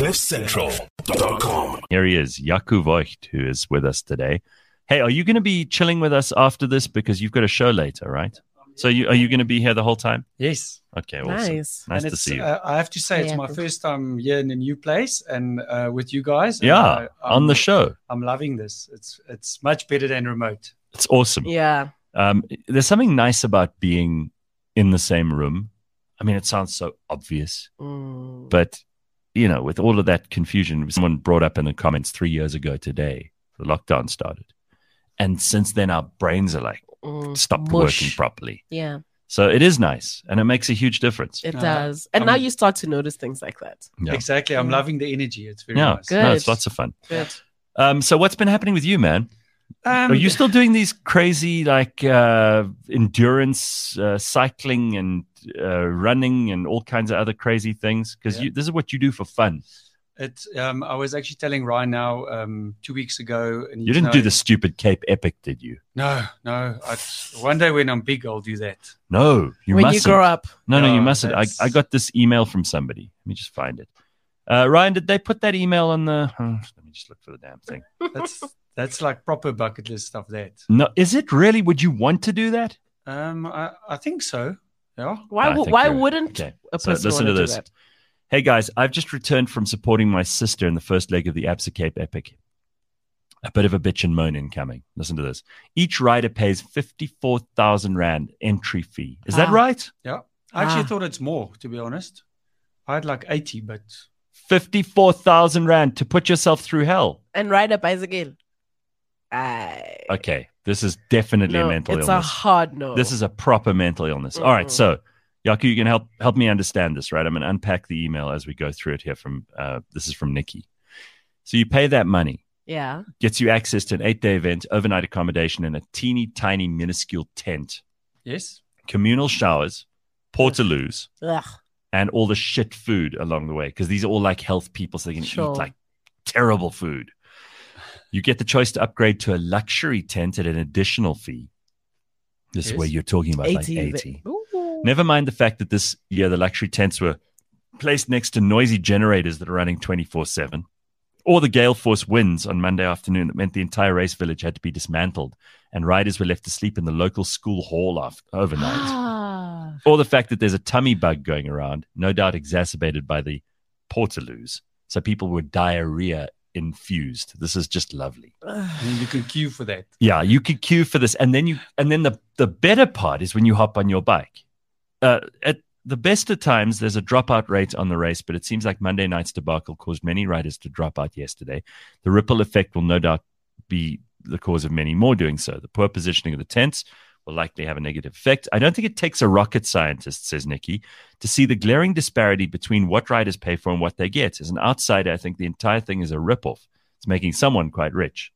CliffCentral.com. Here he is, Jaco Voigt, who is with us today. Hey, are you going to be chilling with us after this? Because you've got a show later, right? So are you going to be here the whole time? Yes. Okay, awesome. Nice And to see you. I have to say, it's my first time here in a new place and with you guys. Yeah, on the show. I'm loving this. It's much better than remote. It's awesome. Yeah. There's something nice about being in the same room. I mean, it sounds so obvious, but you know, with all of that confusion, someone brought up in the comments 3 years ago today, the lockdown started. And since then, our brains are like, stopped working properly. Yeah. So it is nice, and it makes a huge difference. It does. And now you start to notice things like that. Yeah. Exactly. I'm loving the energy. It's very nice. Good. No, it's lots of fun. Good. So what's been happening with you, man? Are you still doing these crazy like endurance cycling and running and all kinds of other crazy things? Because this is what you do for fun. I was actually telling Ryan now 2 weeks ago. And you didn't do the stupid Cape Epic, did you? No. One day when I'm big, I'll do that. No, you when mustn't. You grow up. No, you mustn't. I got this email from somebody. Let me just find it. Ryan, did they put that email on the... let me just look for the damn thing. That's like proper bucket list stuff, that. No, is it really? Would you want to do that? I think so. Yeah. Why wouldn't a person listen to want to this. do that? Hey guys, I've just returned from supporting my sister in the first leg of the Absa Cape Epic. A bit of a bitch and moan incoming. Listen to this. Each rider pays 54,000 Rand entry fee. Is that right? Yeah. I actually thought it's more, to be honest. I had like 80, but 54,000 Rand to put yourself through hell. And ride a bicycle. Okay, this is definitely a mental illness. It's a hard no. This is a proper mental illness. All right, so Jaco, you can help me understand this, right? I'm going to unpack the email as we go through it here. This is from Nikki. So you pay that money. Yeah. Gets you access to an 8-day event, overnight accommodation, and a teeny tiny minuscule tent. Yes. Communal showers, portaloos, Ugh. and all the shit food along the way, because these are all like health people, so they can eat like terrible food. You get the choice to upgrade to a luxury tent at an additional fee. This is where you're talking about 80. Like 80. Never mind the fact that this year the luxury tents were placed next to noisy generators that are running 24/7. Or the gale force winds on Monday afternoon that meant the entire race village had to be dismantled and riders were left to sleep in the local school hall overnight. Or the fact that there's a tummy bug going around, no doubt exacerbated by the portaloos. So people were diarrhea infused. This is just lovely. And you can queue for that. Yeah, you could queue for this. And then the better part is when you hop on your bike. At the best of times, there's a dropout rate on the race, but it seems like Monday night's debacle caused many riders to drop out yesterday. The ripple effect will no doubt be the cause of many more doing so. The poor positioning of the tents will likely have a negative effect. I don't think it takes a rocket scientist, says Nikki, to see the glaring disparity between what riders pay for and what they get. As an outsider, I think the entire thing is a ripoff. It's making someone quite rich.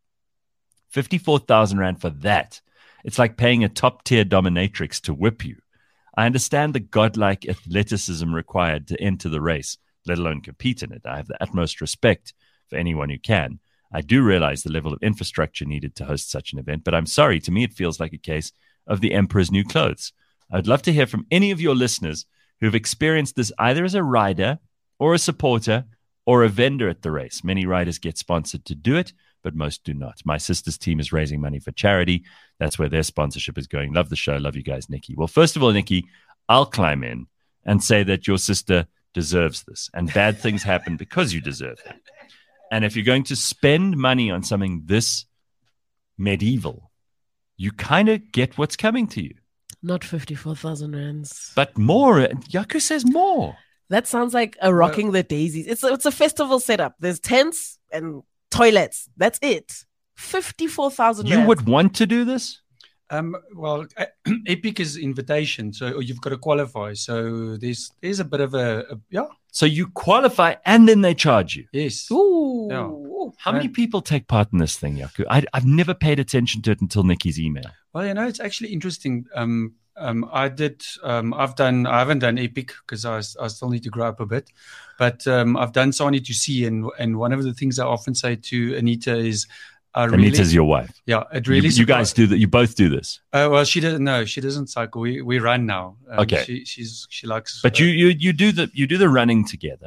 54,000 Rand for that. It's like paying a top-tier dominatrix to whip you. I understand the godlike athleticism required to enter the race, let alone compete in it. I have the utmost respect for anyone who can. I do realize the level of infrastructure needed to host such an event, but I'm sorry, to me it feels like a case of the emperor's new clothes. I'd love to hear from any of your listeners who've experienced this either as a rider or a supporter or a vendor at the race. Many riders get sponsored to do it, but most do not. My sister's team is raising money for charity. That's where their sponsorship is going. Love the show. Love you guys, Nikki. Well, first of all, Nikki, I'll climb in and say that your sister deserves this, and bad things happen because you deserve it. And if you're going to spend money on something this medieval, you kind of get what's coming to you. Not 54,000 rands. But more. Jaco says more. That sounds like a rocking the daisies. It's a festival setup. There's tents and toilets. That's it. 54,000 You would want to do this? Well, Epic is invitation, so you've got to qualify. So there's a bit of a. So you qualify and then they charge you? Yes. Ooh. Yeah. How many people take part in this thing, Jaco? I've never paid attention to it until Nikki's email. Well, it's actually interesting. I haven't done Epic because I still need to grow up a bit, but I've done Sani to see, and one of the things I often say to Anita is, Anita's your wife. Yeah, it really. You guys do that. You both do this. Well, she doesn't. No, she doesn't cycle. We run now. Okay. She likes. But you do the running together.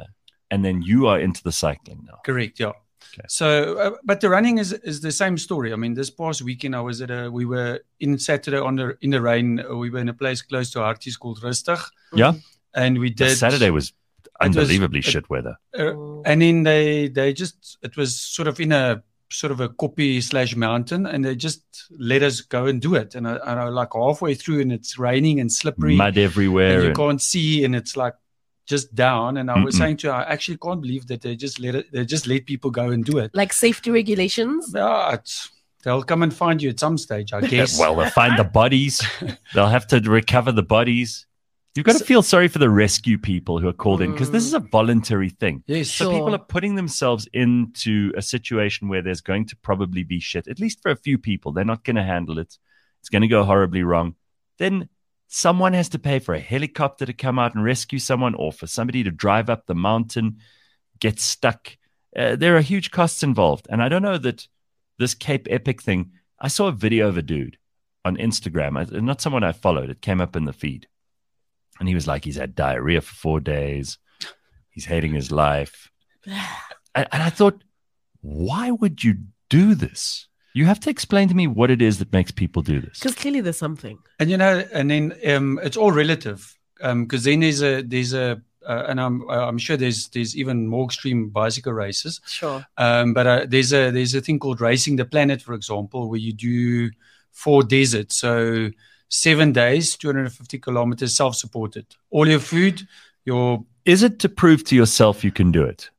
and then you are into the cycling now. Correct, yeah. Okay. So, but the running is the same story. I mean, this past weekend I was we were in Saturday in the rain. We were in a place close to Harties called Rustig. Yeah. And we did. Saturday was unbelievably shit weather. And then they just, it was sort of in a koppie/mountain, and they just let us go and do it. And I like halfway through, and it's raining and slippery. Mud everywhere. And you can't see, and it's like just down. And I was saying to her, I actually can't believe that they just let people go and do it. Like safety regulations? Yeah, they'll come and find you at some stage, I guess. Well, they'll find the bodies. They'll have to recover the bodies. You've got to feel sorry for the rescue people who are called in, because this is a voluntary thing. Yes. So people are putting themselves into a situation where there's going to probably be shit, at least for a few people. They're not going to handle it. It's going to go horribly wrong. Then someone has to pay for a helicopter to come out and rescue someone, or for somebody to drive up the mountain, get stuck. There are huge costs involved. And I don't know that this Cape Epic thing, I saw a video of a dude on Instagram, not someone I followed. It came up in the feed. And he was like, he's had diarrhea for 4 days. He's hating his life. And I thought, why would you do this? You have to explain to me what it is that makes people do this. Because clearly there's something. And and then it's all relative. Because then there's a and I'm sure there's even more extreme bicycle races. Sure. But there's a thing called Racing the Planet, for example, where you do 4 deserts. So 7 days, 250 kilometers, self-supported. All your food, Is it to prove to yourself you can do it?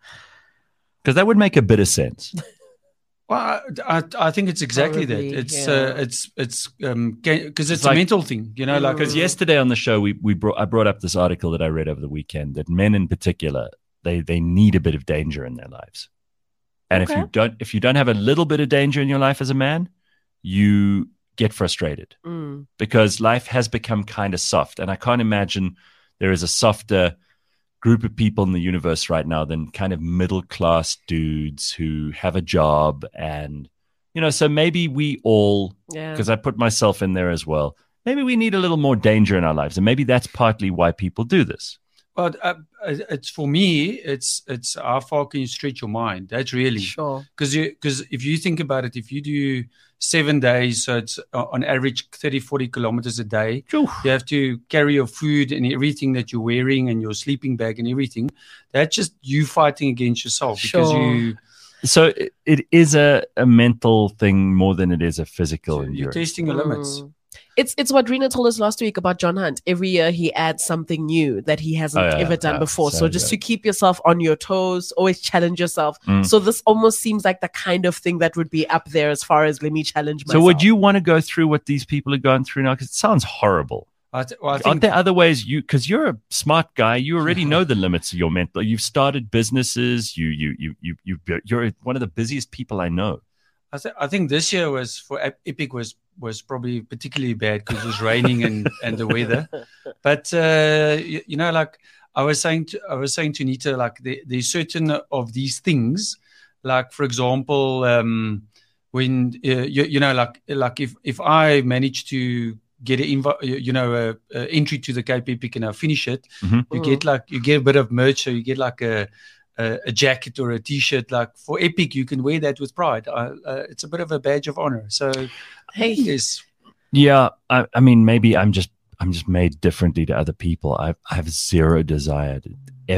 Because that would make a bit of sense. Well, I think it's exactly Probably, that. It's because it's a mental thing, like. Because yesterday on the show, I brought up this article that I read over the weekend, that men in particular, they need a bit of danger in their lives. And if you don't have a little bit of danger in your life as a man, you get frustrated because life has become kind of soft. And I can't imagine there is a softer group of people in the universe right now than kind of middle-class dudes who have a job. And, so maybe we all, because I put myself in there as well, maybe we need a little more danger in our lives. And maybe that's partly why people do this. But it's for me, it's how far can you stretch your mind? That's really sure. Because if you think about it, if you do 7 days, so it's on average 30-40 kilometers a day. Oof. You have to carry your food and everything that you're wearing and your sleeping bag and everything. That's just you fighting against yourself because you. So it is a mental thing more than it is a physical endurance. You're testing your limits. It's what Rena told us last week about John Hunt. Every year he adds something new that he hasn't ever done before. So just to keep yourself on your toes, always challenge yourself. So this almost seems like the kind of thing that would be up there as far as let me challenge myself. So would you want to go through what these people are going through now? Because it sounds horrible. I think aren't there other ways because you're a smart guy, you already know the limits of your mental. You've started businesses. You're one of the busiest people I know. I think this year was for Epic was probably particularly bad because it was raining and the weather. But like I was saying to Nita, like there's certain of these things, like for example, when like if I manage to get an entry to the Cape Epic and I finish it, you get a bit of merch, so you get like a jacket or a t-shirt. Like for Epic, you can wear that with pride. It's a bit of a badge of honor. So, hey, yes, yeah. I mean, maybe I'm just made differently to other people. I have zero desire to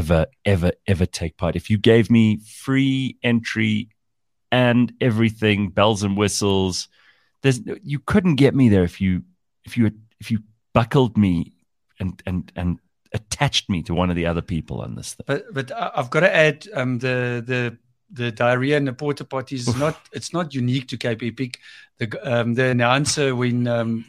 ever take part. If you gave me free entry and everything, bells and whistles, you couldn't get me there if you buckled me and attached me to one of the other people on this thing. But I've got to add the diarrhea and the porta potties is not unique to Cape Epic. The announcer when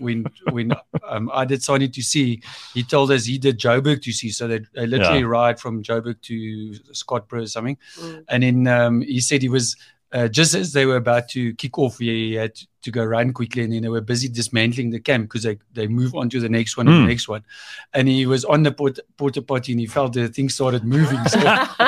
I did Sonny to see, he told us he did Joburg to see, so they literally ride from Joburg to Scottbro or something, and then he said he was. Just as they were about to kick off, he had to go run quickly, and then they were busy dismantling the camp because they move on to the next one and the next one. And he was on the porta potty and he felt the thing started moving. So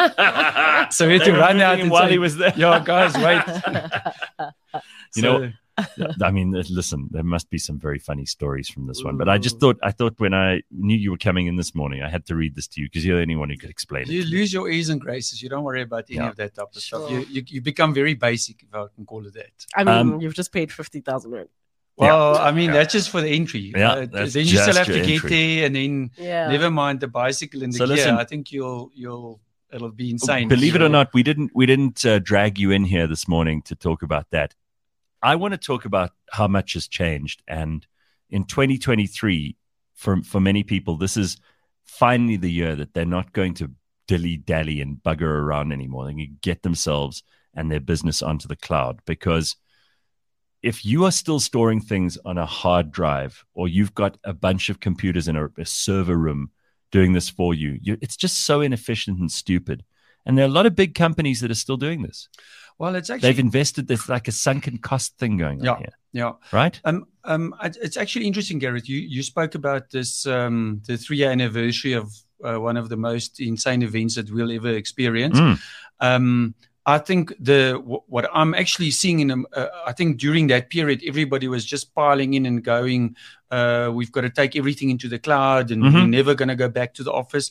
he had to run out while he was there. Yeah, guys, wait. I mean, listen, there must be some very funny stories from this one. But I thought when I knew you were coming in this morning, I had to read this to you because you're the only one who could explain it. You lose your ease and graces. You don't worry about any of that type of stuff. You become very basic, if I can call it that. I mean, you've just paid 50,000 rand. Well, I mean, that's just for the entry. Then you still have to get there, and then never mind the bicycle and the gear. Listen, I think it'll be insane. Believe it or not, we didn't drag you in here this morning to talk about that. I want to talk about how much has changed, and in 2023, for many people, this is finally the year that they're not going to dilly-dally and bugger around anymore. They can get themselves and their business onto the cloud, because if you are still storing things on a hard drive, or you've got a bunch of computers in a server room doing this for you, it's just so inefficient and stupid. And there are a lot of big companies that are still doing this. Well, it's actually they've invested. There's like a sunken cost thing going on here. Yeah. Right. It's actually interesting, Gareth. You spoke about this the 3-year anniversary of one of the most insane events that we'll ever experience. I think what I'm actually seeing I think during that period, everybody was just piling in and going, we've got to take everything into the cloud, and we're never going to go back to the office.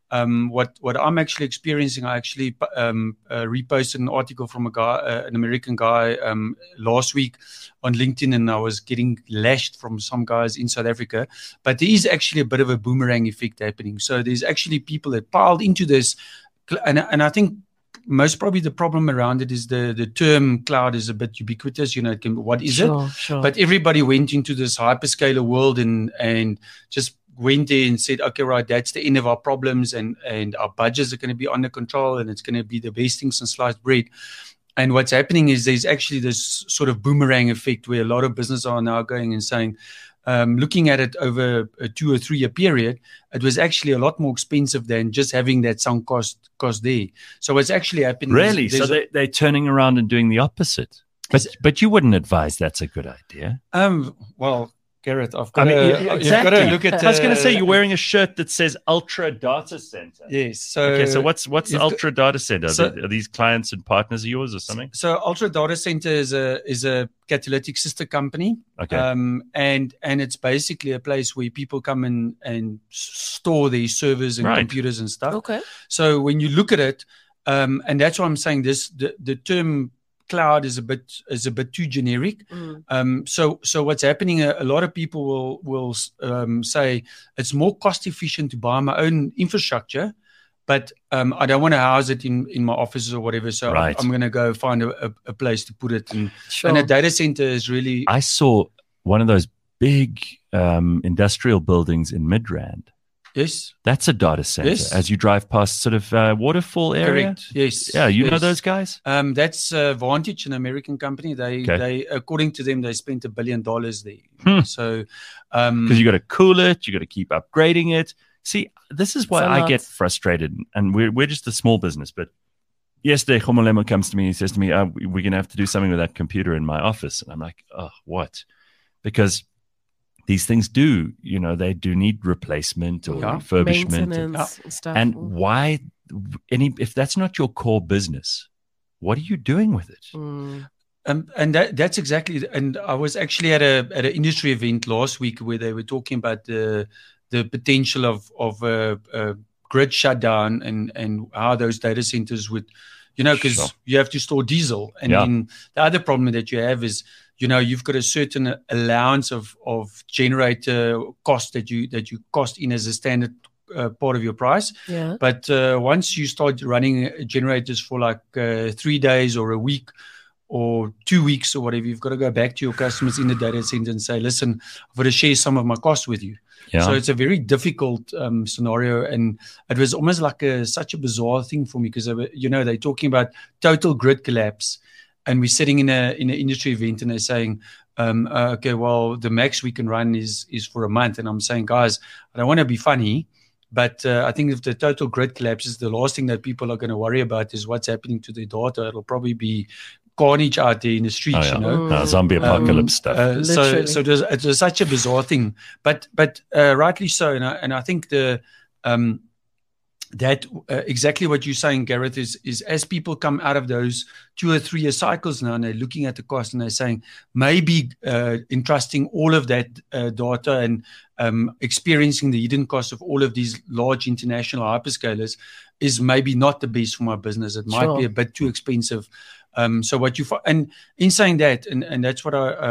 What I'm actually experiencing, I actually reposted an article from an American guy last week on LinkedIn, and I was getting lashed from some guys in South Africa. But there is actually a bit of a boomerang effect happening. So there's actually people that piled into this, and I think most probably the problem around it is the term cloud is a bit ubiquitous. What is it? Sure. But everybody went into this hyperscaler world and just went there and said, okay, right, that's the end of our problems, and our budgets are going to be under control, and it's going to be the best thing since sliced bread. And what's happening is there's actually this sort of boomerang effect where a lot of businesses are now going and saying, looking at it over a 2 or 3 year period, it was actually a lot more expensive than just having that sunk cost there. So what's actually happening? Really? So they're turning around and doing the opposite. But you wouldn't advise that's a good idea. Well, Gareth, you've got to look at. I was going to say, you're wearing a shirt that says Ultra Data Center. Yes. So what's Ultra Data Center? Are these clients and partners of yours or something? So Ultra Data Center is a catalytic sister company. Okay. And it's basically a place where people come and store their servers and computers and stuff. Okay. So when you look at it, and that's why I'm saying this, the term cloud is a bit too generic. So what's happening? A lot of people will say it's more cost efficient to buy my own infrastructure, but I don't want to house it in my offices or whatever. So I'm going to go find a place to put it. And a data center is really. I saw one of those big industrial buildings in Midrand. Yes. That's a data center. Yes. As you drive past sort of waterfall area. Correct. Yes. Yeah. You know those guys? That's Vantage, an American company. They according to them, they spent $1 billion there. So, because you got to cool it, you got to keep upgrading it. See, this is why I get frustrated, and we're just a small business. But yesterday, Khomolemo comes to me and he says to me, we're going to have to do something with that computer in my office. And I'm like, oh, what? Because these things they do need replacement or refurbishment and stuff. And why, if that's not your core business, what are you doing with it? And that's exactly. And I was actually at an industry event last week where they were talking about the potential of a grid shutdown and how those data centers would, because you have to store diesel, and then the other problem that you have is. You've got a certain allowance of generator cost that you cost in as a standard part of your price. Yeah. But once you start running generators for like 3 days or a week or 2 weeks or whatever, you've got to go back to your customers in the data center and say, listen, I've got to share some of my costs with you. Yeah. So it's a very difficult scenario, and it was almost like such a bizarre thing for me because they're talking about total grid collapse. And we're sitting in an industry event, and they're saying, okay, well, the max we can run is for a month. And I'm saying, guys, I don't want to be funny, but I think if the total grid collapses, the last thing that people are going to worry about is what's happening to their data. It'll probably be carnage out there in the streets, zombie apocalypse stuff. So it was such a bizarre thing, but rightly so. And I think the that exactly what you're saying, Gareth, is as people come out of those 2 or 3 year cycles now, and they're looking at the cost and they're saying maybe entrusting all of that data and experiencing the hidden cost of all of these large international hyperscalers is maybe not the best for my business. It might be a bit too expensive. So what you and in saying that, and that's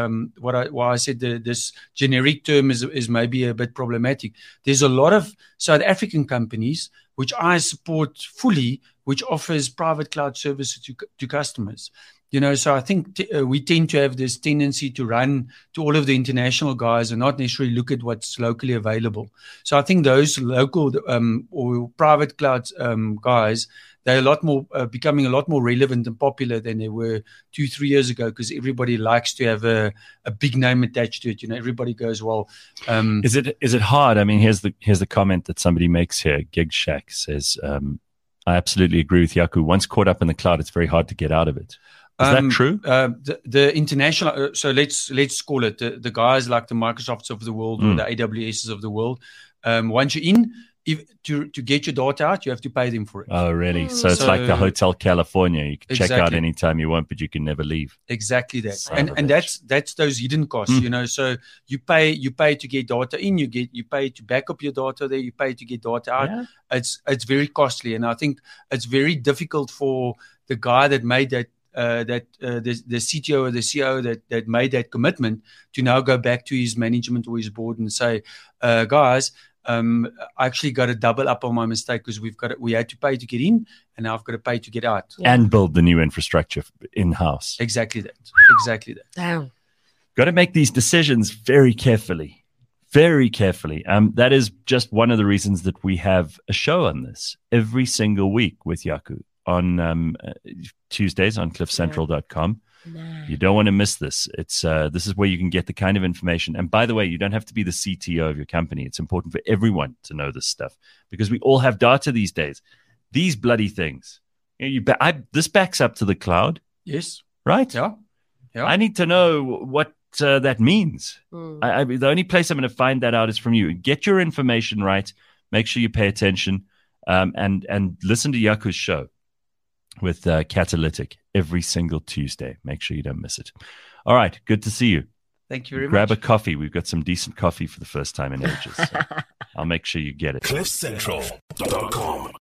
why I said this generic term is maybe a bit problematic. There's a lot of South African companies which I support fully, which offers private cloud services to customers. So I think we tend to have this tendency to run to all of the international guys and not necessarily look at what's locally available. So I think those local or private cloud guys, they're becoming a lot more relevant and popular than they were 2-3 years ago, because everybody likes to have a big name attached to it. Everybody goes, well. Is it hard? I mean, here's the comment that somebody makes here. Gig Shack says, I absolutely agree with Jaco. Once caught up in the cloud, it's very hard to get out of it. Is that true? The international, so let's call it the guys like the Microsofts of the world or the AWSs of the world. Once you're in, to get your data out, you have to pay them for it. Oh, really? So it's like the Hotel California. You can check out anytime you want, but you can never leave. Exactly that. And that's those hidden costs, So you pay to get data in, you pay to back up your data there, you pay to get data out. Yeah. It's very costly, and I think it's very difficult for the guy that made that the CTO or the CEO that made that commitment to now go back to his management or his board and say, guys, I actually got to double up on my mistake, because we had to pay to get in, and now I've got to pay to get out. And build the new infrastructure in-house. Exactly that. Damn. Got to make these decisions very carefully. Very carefully. That is just one of the reasons that we have a show on this every single week with Jaco on Tuesdays on cliffcentral.com. Nah. You don't want to miss this. It's this is where you can get the kind of information. And by the way, you don't have to be the CTO of your company. It's important for everyone to know this stuff, because we all have data these days. These bloody things. This backs up to the cloud. Yes. Right? Yeah. I need to know what that means. The only place I'm going to find that out is from you. Get your information right. Make sure you pay attention, and listen to Jaco's show with Catalytic every single Tuesday. Make sure you don't miss it. All right. Good to see you. Thank you very much. Grab a coffee. We've got some decent coffee for the first time in ages. So I'll make sure you get it. cliffcentral.com